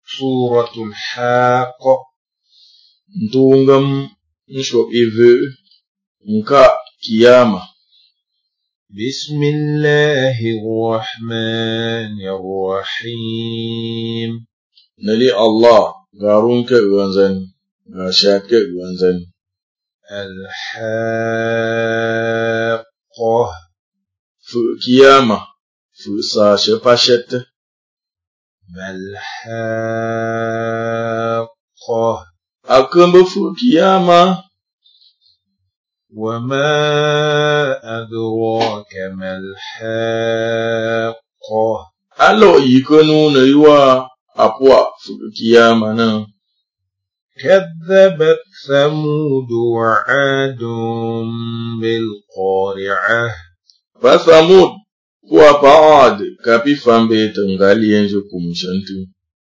سورة الحاقة. Ntungam nshop eve nka kiyama. بسم الله الرحمن الرحيم. Nali Allah garun ka uanzan gashat ka uanzan. الحاقة. Fu kiyama fu sa shepashet. ما الحاقة. Akumbu fu kiyama. وما أدراك ما الحاقة. Alo yikonu na yuwa apwa fu kiyama na. كذبت ثمود وعاد بالقارعة. Basamud kuwa paad kapi fambe tangali enjo kumshantu.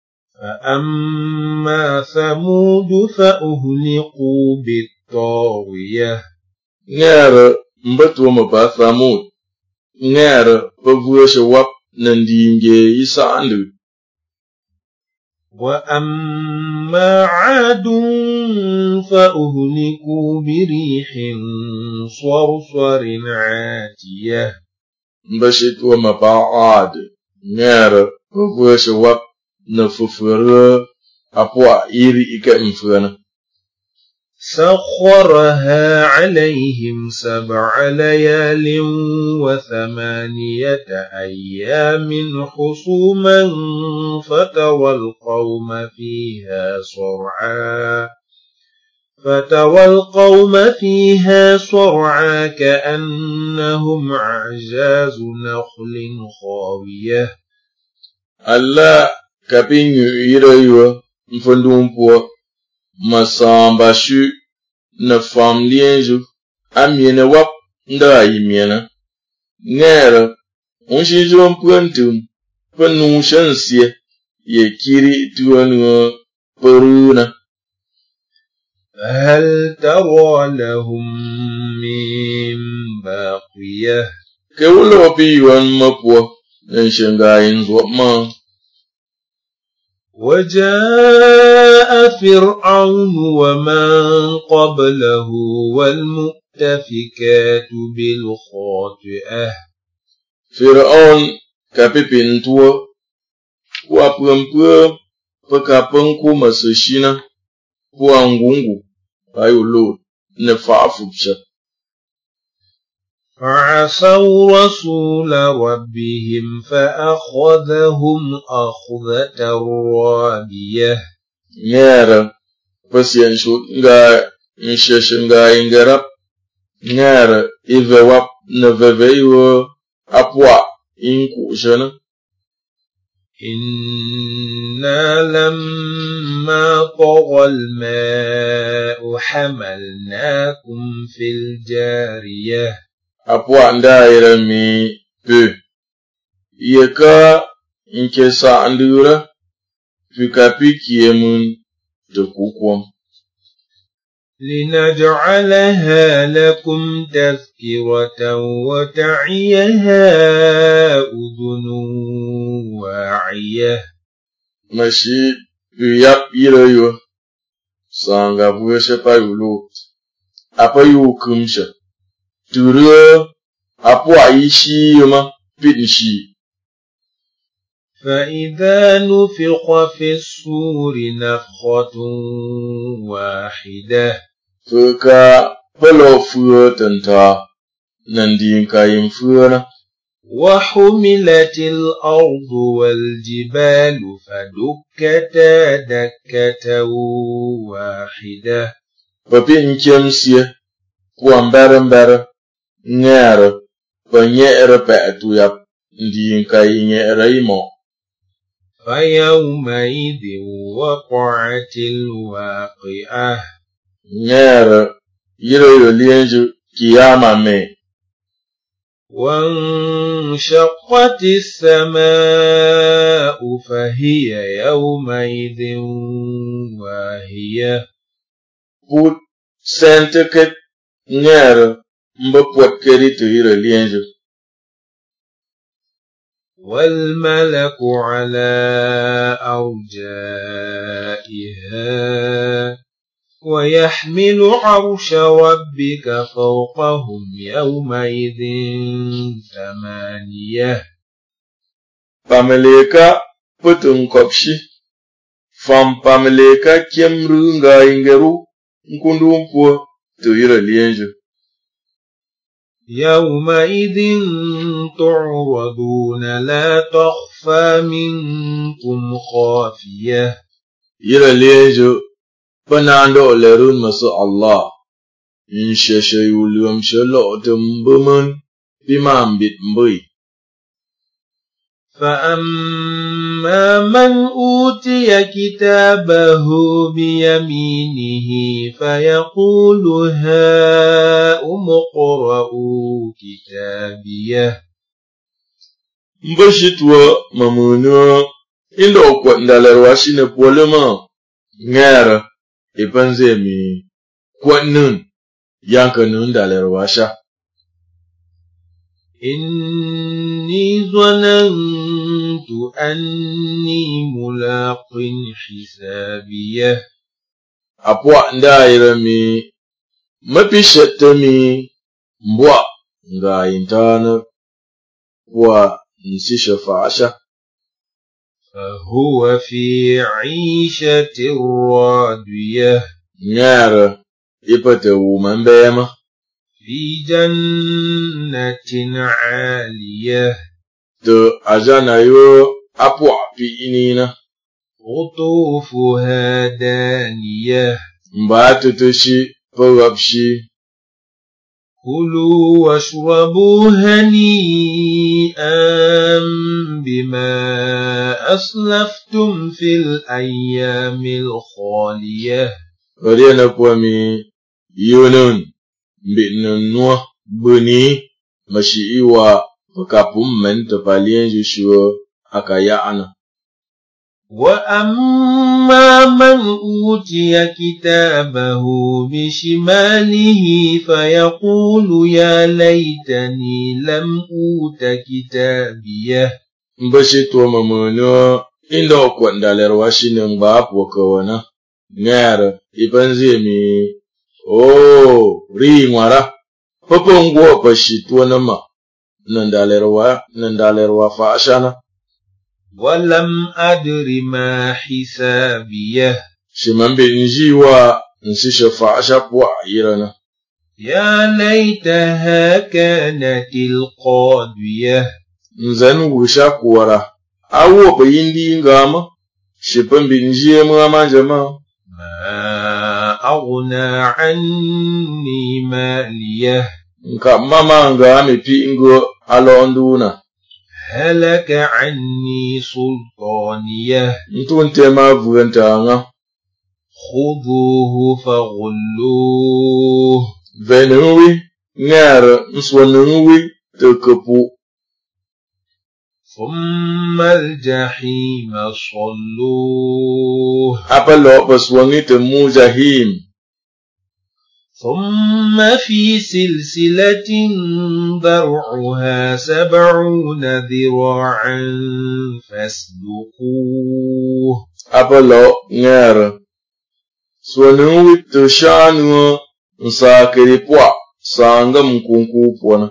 فأما ثمود فأهلقوا بالطاغية. Ngara mbatu mpa Samud. Ngara pavuashe wap nandinge isandu. وأما عاد فأهلكوا بريح صرصر عاتية. Mbashitu mpa Ad. Ngara pavuashe wap nafufura apwa iri ika mfana. سخرها عليهم 7 ليال و8 أيام حصوما فترى القوم فيها صرعا كأنهم أعجاز نخل خاوية. Allah kapinyu irayo mfundumpo masambashu na famlienju amiene wap nda yimiena. Ngara unshijo mpuantum panu shansie ye kiri tuanu peruna. هل ترى لهم من باقية. Kewulo piyuan mapua nshangayin zwapma. وجاء فرعون ومن قبله والمؤتفكات بالخاطئة. Fir'aun kapipintua wapuampua pakapanku masashina puangungu ayulu nefafubsha. فعصوا رسول ربهم فأخذهم أخذة رابية. Ngara pasianshu nga nsheshinga ingarap. Ngara ivewap neveveiwo apwa inkushana. إنا لما طغى الماء حملناكم في الجارية. Apwa ndaira mi pe. Yeka nkesa andura fikapi yemun tukukwam. لنجعلها لكم تذكرة وتعيها أذن واعية. Mashi yap irayo sanga bueshe payulo apayu kumsha turu apwa ishi yuma pinshi. فإذا نفخ في الصور نفخة واحدة. Fuka palo fuatanta nandin kayin fuana. وحملت الأرض والجبال فدكتا دكة واحدة. Papin kemsie puambarambara ngara panyera pa'tu yap ndin kayin era imo. فيومئذ وقعت الواقعة. Ngara yirayo lienju kiyama me. وانشقت السماء فهي يومئذ واهية. Put senteket ngara mbapwat keri to yira lienju. والملك على أرجائها ويحمل عرش ربك فوقهم يومئذ 8. Pameleka putun kopshi fam pameleka kemrunga ingeru nkundumpo tuyira lienjo. يومئذ تعرضون لا تخفى منكم خافية. Yira lienjo panando lerun masu Allah inshashayulum shalo tumbumun bimambit mbui. فأما من أوتي كتابه بيمينه فيقول هاؤم اقرءوا كتابيه. Mbashitwa mamuno indo kwa ndalerwa shine polema ngara ipanzemi kwa nun yanka nun ndalerwa sha. إني ظننت أني ملاق حسابيه. Apwa ndairami mapishatami mbwa nga intana wa nsisha faasha. فهو في عيشة راضية. Ngara ipate umambema. في جنة عالية. To ajana yo apwa pi inina. قطوفها دانية. Mbatu tushi pawapshi. كلوا واشربوا هنيئا بما أسلفتم في الأيام الخالية. Oriana kwami yunun binunwa buni mashiiwa pakapum mento palienju shuo akayana. وأما من أوتي كتابه بشماله فيقول يا ليتني لم أوت كتابيه. Mbashitwa mamuno indo kwa ndalerwa shine mbapo kawana. Ngara ipanzemi ringwara papa ngwa pashitwa nama nandalerwa faashana. ولم أدر ما حسابيه. Shimambi njiwa nsisha faasha pwa irana. يا ليتها كانت القاضية. Nzan wusha kuwara awo bayindi ngama shipambi njiwa mama. ما أغنى عني ماليه. Nka mama ngame pingo alonduna. هلك عني سلطانيه. Ntunte mavugantanga. خذوه فغلوه. Venui ngara nswanui tukupu. ثم الجحيم صلوه. Apalo paswangi temu jahim. ثم في سلسلة ذرعها 70 ذراعا فاسلكوه. Apalo ngara swanui tushanu nsakiri pwa sanga mkunku pwana.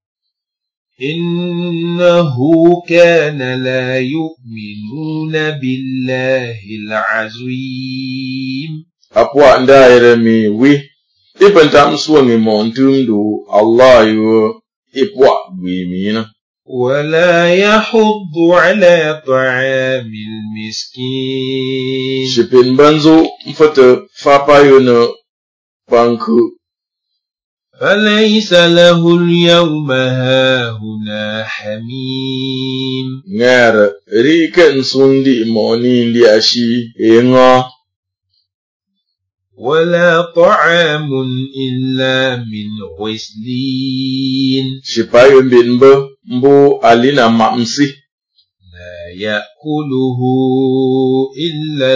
إنه كان لا يؤمنون بالله العظيم. Apwa ndairemi wi ipentam swangi montumdu Allah yo ipwa gwimina. ولا يحض على طعام المسكين. Shipin banzo mfata fapayo na panku. فليس له اليوم هاهنا حميم. Ngara rika nsundi moni ndi ashi enga. ولا طعام إلا من غسلين. Shipayo mbinba mbo alina mamsi. لا يأكله إلا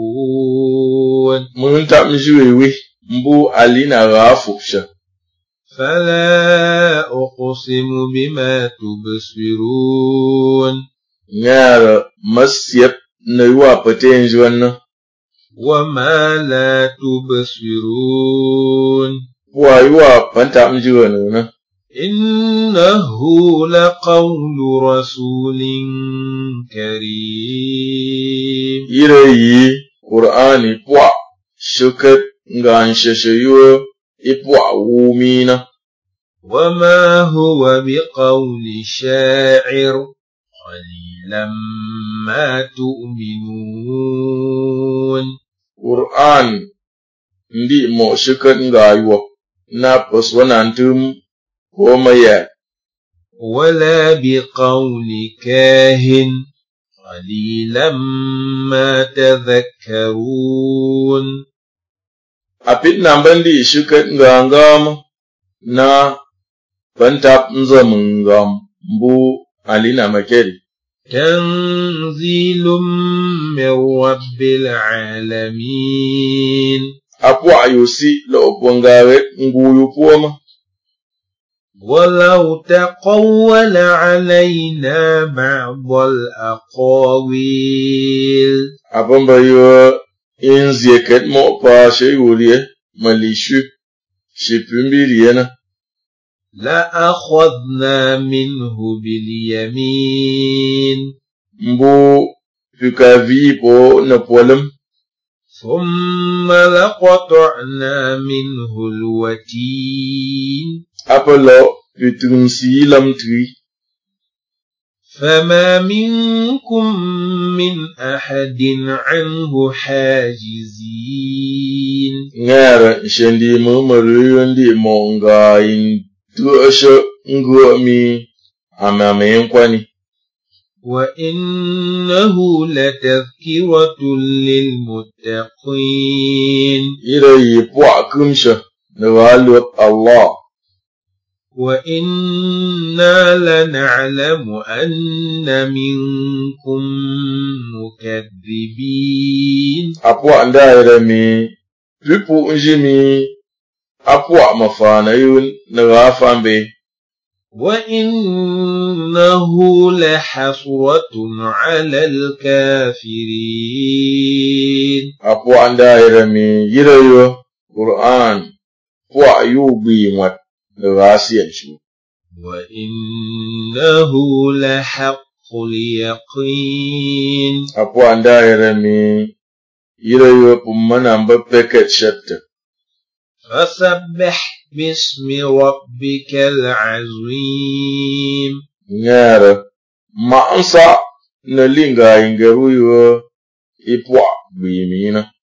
الخاطئون. Munta mjiwewi mbo alina ghafusha. فلا أقسم بما تبصرون نار مسيب نيوا بتنجون وما لا تبصرون ويوا بنتام جون إنه لقول رسول كريم يري قرآن بوا شكت نغان ششيو إبوا ومينا وما هو بقول شاعر قليلا ما تؤمنون قرآن ndi mo shikat ngaywo na paswanantum وميا ولا بقول كاهن قليلا ما تذكرون أبيت نامبندي شكت ngangam na bantap nzamungam mbu alina makeri تنزيل من رب العالمين apwa yusi lo pongawe nguyu puoma ولو تقول علينا بعض الأقاويل abamba yo inzieket mo pa sheyurie malishu shipimbiriena لأخذنا منه باليمين mbu pikavipo na polem ثم لقطعنا منه الوتين apalo pitunsi lamtri فما منكم من أحد عنه حاجزين ngara shendi mo maruyundi mo ngain tuasho ngomi amame kwani وإنه لتذكرة للمتقين irayi pwa kumsha nawalu Allah وإنا لنعلم أن منكم مكذبين apwa ndaira mi pipu njimi apwa mafana yun nagafambe وإنه لحسرة على الكافرين apwa ndaira mi yirayo Qur'an pwa yubi mwat nagasiyan shu وإنه لحق اليقين apwa ndaira mi yirayo pummana mbapeket shatta فسبح باسم ربك العظيم ngara ma'ansa na linga ingaruyo ipwa bimina